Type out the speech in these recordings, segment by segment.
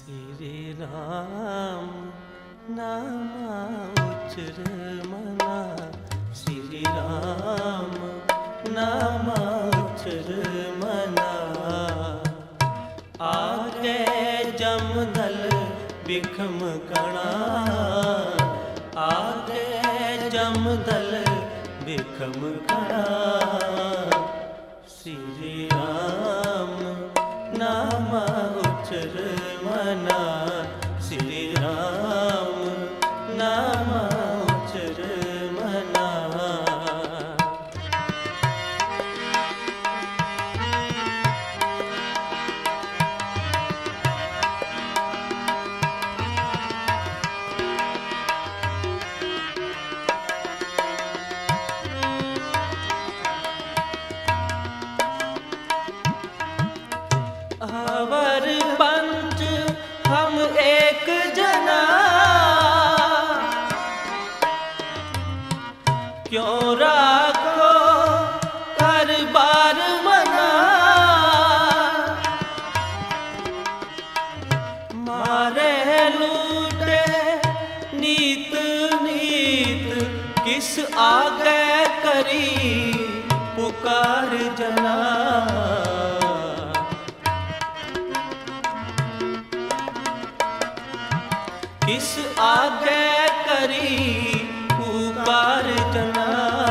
श्री राम नाम उच्चर मना, श्री राम नाम उच्चर मना। आगे जमदल बिखम कणा, आगे जमदल बिखम कणा। श्री राम नाम उच्चर मना, श्री राम नाम उच्चर मना। हवर पंच हम एक जना, क्यों राखो हर बार मना। मारे लूटे नीत नीत, किस आगे करी पुकार जना। किस आगे करी पुकार जना।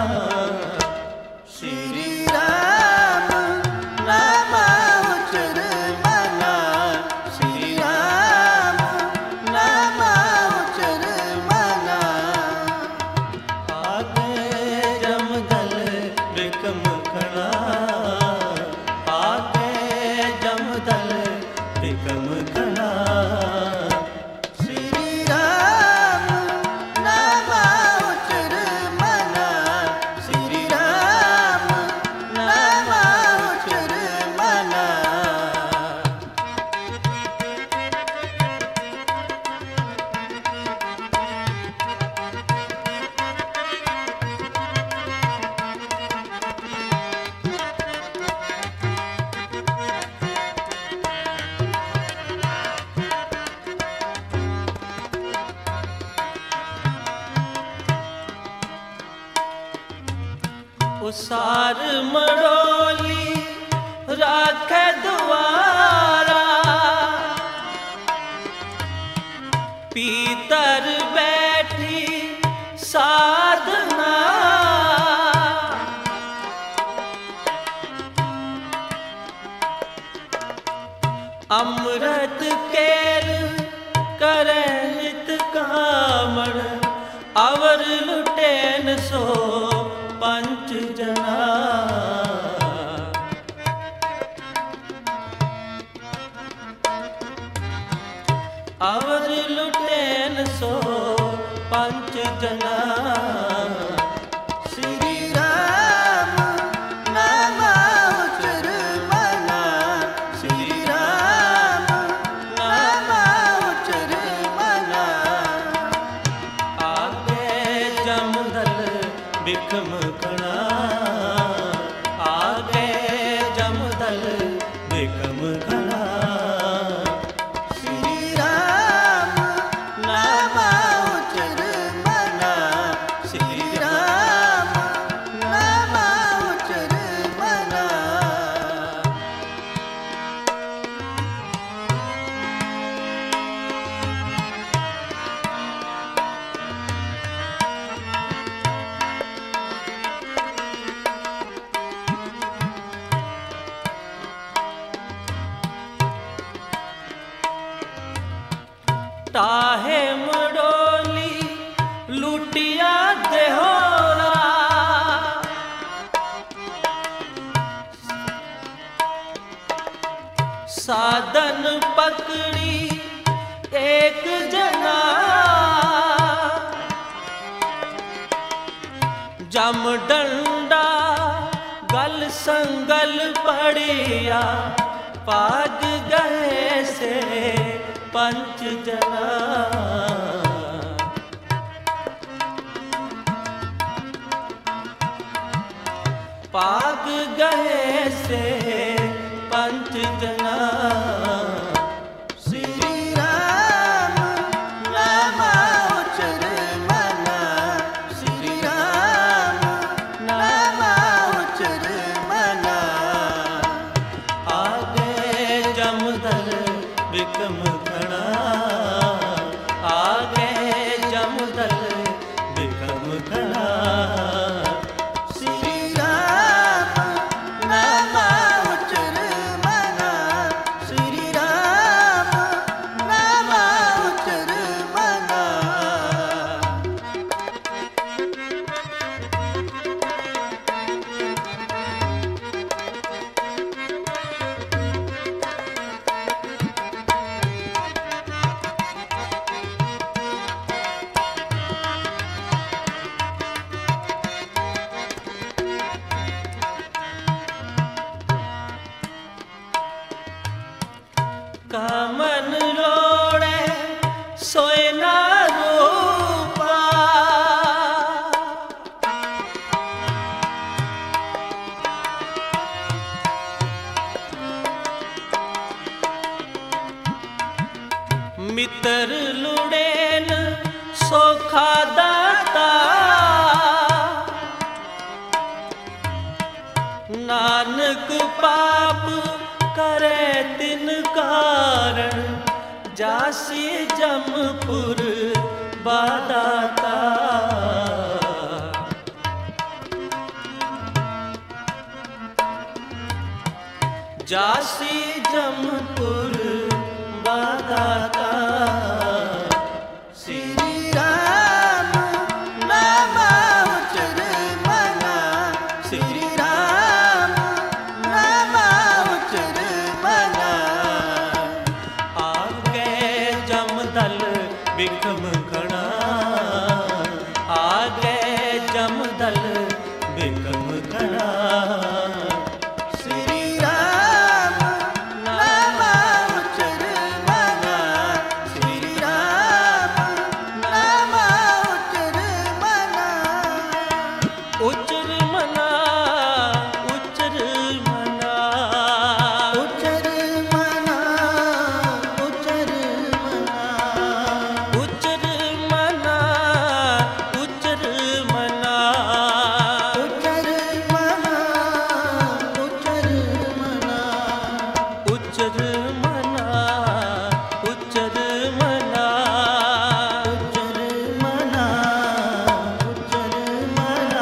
श्री राम नाम उच्चर मना, श्री राम नाम उच्चर मना। आगे जमदल बिखम कणा, आगे जमदल बिखम कणा। उसार मड़ोली राखे द्वारा, पीतर बैठी साधना। अमृत केल करे हित कामण, अवर लुटेन सो पंच जना। अवर लुटेन सो पंच जना। श्री राम नाम उच्चर मना, श्री राम नाम उच्चर मना। आगे जमदल बिखम कणा, आगे जमदल बिखम कणा। श्री राम नाम उच्चर मना, श्री राम नाम उच्चर मना। ताहे मड़ोली लुटिया देहोरा, साधन पकड़ी एक जना। जम डंडा गल संगल पड़िया, पाग गए से पंच जना। पाग गए से पंच जना। श्री राम मित्र लुड़ेन सोखा दाता, नानक पाप करे तिन कारण, जासी जमपुर बादाता। जासी जमपुर बादाता। श्री राम नाम उच्चर मना, श्री राम नाम उच्चर मना। आगे जमदल बिकम घना, आगे जमदल बिकम घना। उच्चर मना, उच्चर मना, उच्चर मना, उच्चर मना, उच्चर मना, उच्चर मना, उच्चर मना, उच्चर मना, उच्चर मना, उच्चर मना, उच्चर मना, उच्चर मना।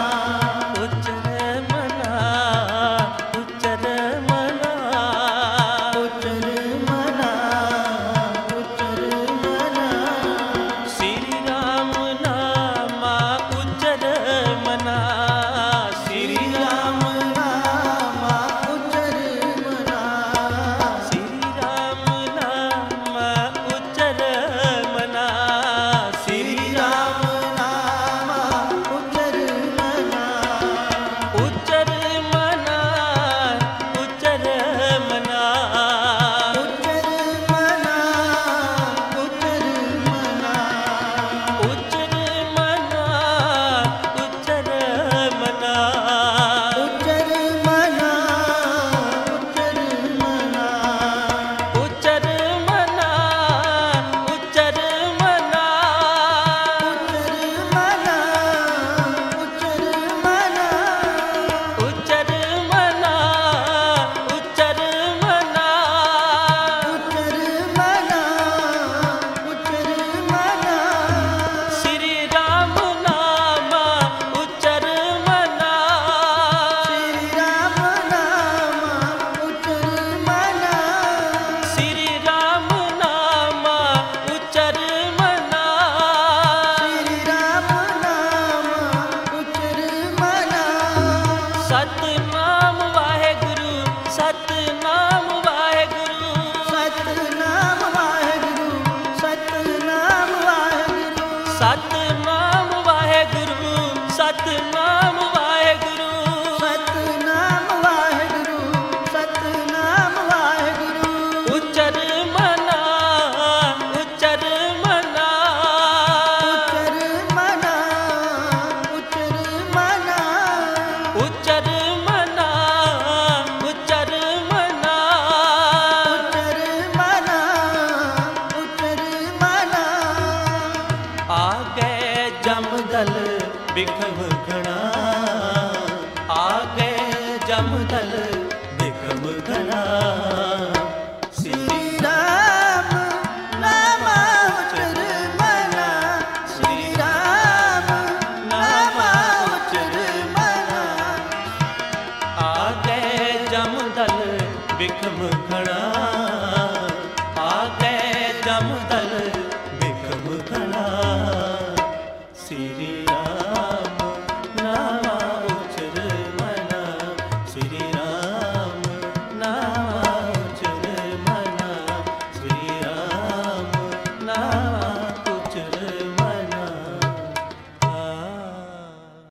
सतनाम वाहेगुरु, सतनाम वाहेगुरु, सतनाम वाहेगुरु, सतनाम वाहेगुरु, सतनाम वाहेगुरु, सतनाम वाहेगुरु, सतनाम वाहेगुरु, सतनाम वाहेगुरु। उच्चर मना, उच्चर मना, उच्चर मना, उच्चर मना, उच्चर मना, उच्चर मना, उच्चर मना, उच्चर मना। आगे जमदल बिखम घना, आगे जमदल